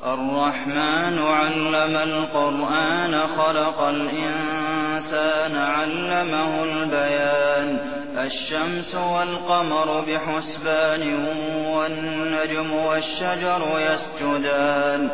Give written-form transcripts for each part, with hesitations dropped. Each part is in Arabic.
الرحمن علم القرآن خلق الإنسان علمه البيان الشمس والقمر بحسبان والنجم والشجر يسجدان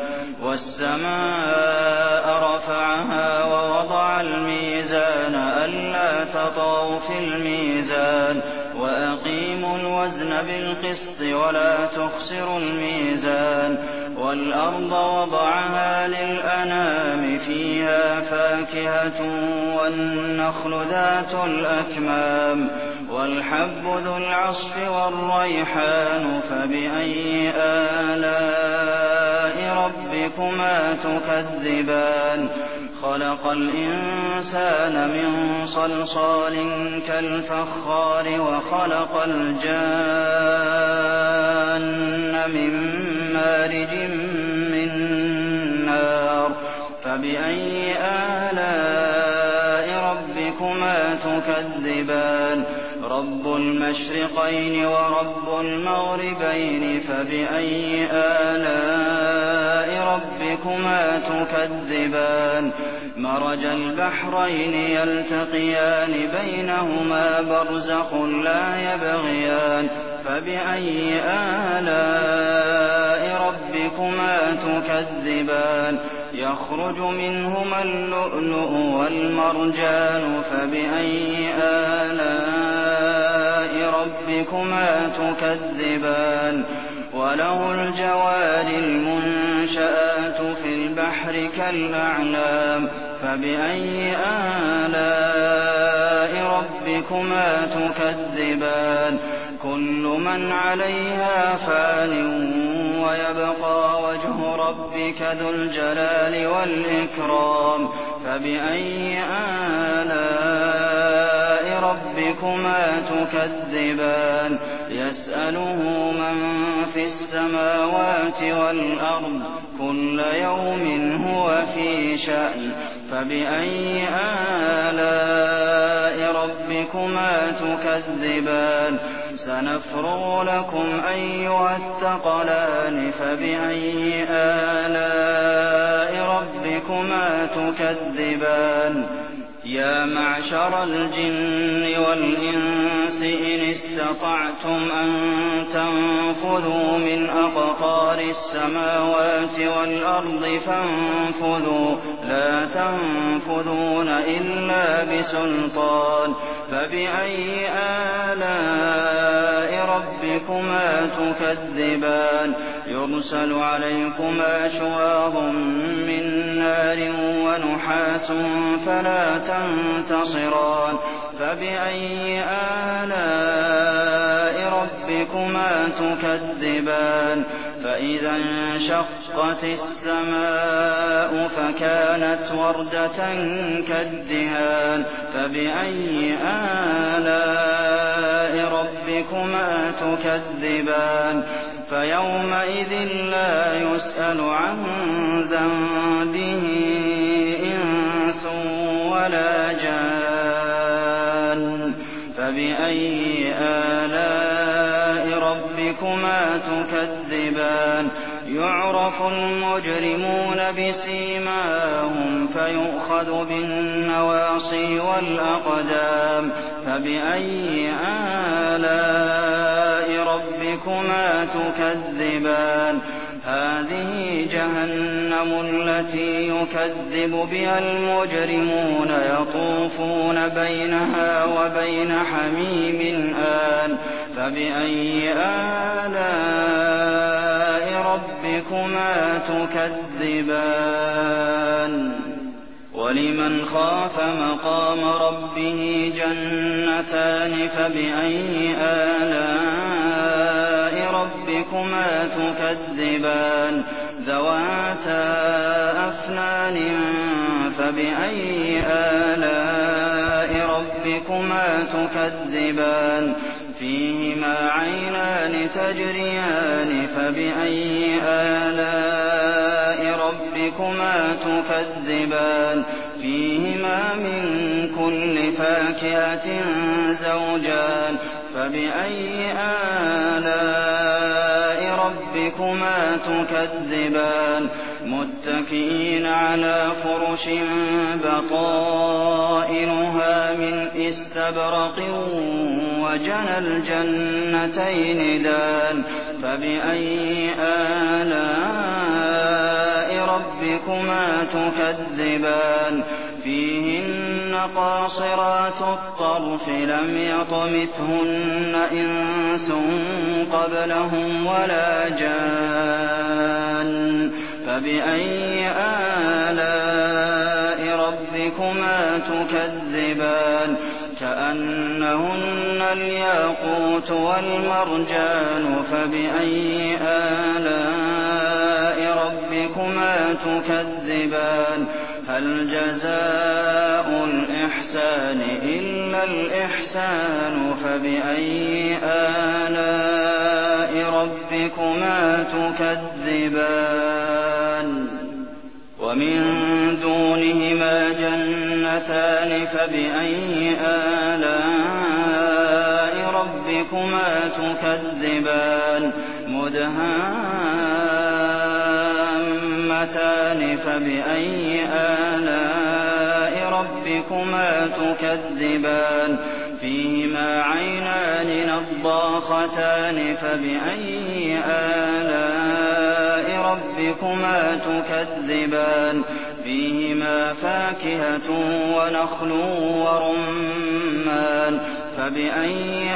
والسماء رفعها ووضع الميزان ألا تطغوا في الميزان وأقيموا الوزن بالقسط ولا تخسروا الميزان والأرض وضعها للأنام فيها فاكهة والنخل ذات الأكمام والحب ذو العصف والريحان فبأي آلاء ربكما تكذبان خلق الإنسان من صلصال كالفخار وخلق الجان من مارج من نار فبأي آلاء ربكما تكذبان رب المشرقين ورب المغربين فبأي آلاء ربكما تكذبان مرج البحرين يلتقيان بينهما برزخ لا يبغيان فبأي آلاء ربكما تكذبان يخرج منهما اللؤلؤ والمرجان فبأي آلاء ربكما تكذبان وله الجوار المنشآت في البحر كالأعلام فبأي آلاء ربكما تكذبان كل من عليها فان ويبقى وجه ربك ذو الجلال والإكرام فبأي آلاء ربكما تكذبان يسأله من في السماوات والأرض كل يوم هو في شأن فبأي آلاء ربكما تكذبان سنفرغ لكم أيها الثقلان فبأي آلاء ربكما تكذبان يا معشر الجن والإنس إن استطعتم أن تنفذوا من أقطار السماوات والأرض فانفذوا لا تنفذون إلا بسلطان فبأي آلاء ربكما تكذبان يرسل عليكما شواظ من نار ونحاس فلا تنتصران فبأي آلاء ربكما تكذبان فإذا انشقت السماء فكانت وردة كالدهان فبأي آلاء ربكما تكذبان فيومئذ لا يسأل عن ذنبه إنس ولا جان فبأي آلاء ربكما تكذبان يعرف المجرمون بسيماهم فيؤخذ بالنواصي والأقدام فبأي آلاء ربكما تكذبان هذه جهنم التي يكذب بها المجرمون يطوفون بينها وبين حميم آن فبأي آلاء ربكما تكذبان ولمن خاف مقام ربه جنتان فبأي آلاء ربكما تكذبان ذواتا أفنان فبأي آلاء ربكما تكذبان فيهما عينان تجريان فبأي آلاء ربكما تكذبان فيهما من كل فاكهة زوجان فبأي آلاء ربكما تكذبان متكئين على فرش بطائنها من استبرق وجنى الجنتين دان فبأي آلاء ربكما تكذبان فيهن قاصرات الطرف لم يطمثهن إنس قبلهم ولا جان فبأي آلاء ربكما تكذبان كأنهن الياقوت والمرجان فبأي آلاء ربكما تكذبان هل جزاء الإحسان إلا الإحسان فبأي آلاء ربكما تكذبان ومن دونهما جنتان فبأي آلاء ربكما تكذبان مدهامتان فبأي آلاء ربكما تكذبان فيهما عينان نضاختان فبأي آلاء ربكما تكذبان فيهما فاكهة ونخل ورمان فبأي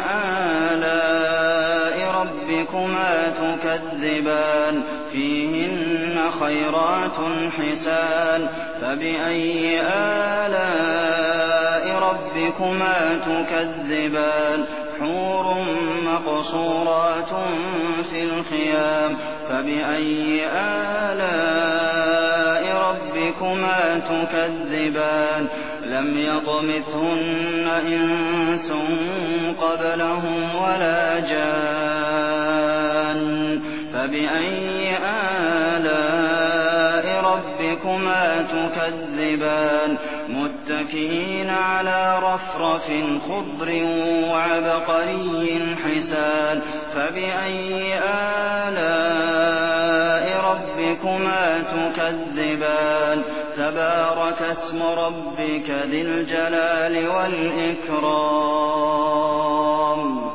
آلاء ربكما تكذبان فيهن خيرات حسان فبأي آلاء ربكما تكذبان حور مقصورات في الخيام فبأي آلاء ربكما تكذبان لم يطمثهن إنس قبلهم ولا جان فبأي آلاء ربكما تكذبان متكئين على رفرف خضر وعبقري حسان فبأي آلاء ربكما تكذبان تبارك اسم ربك ذي الجلال والإكرام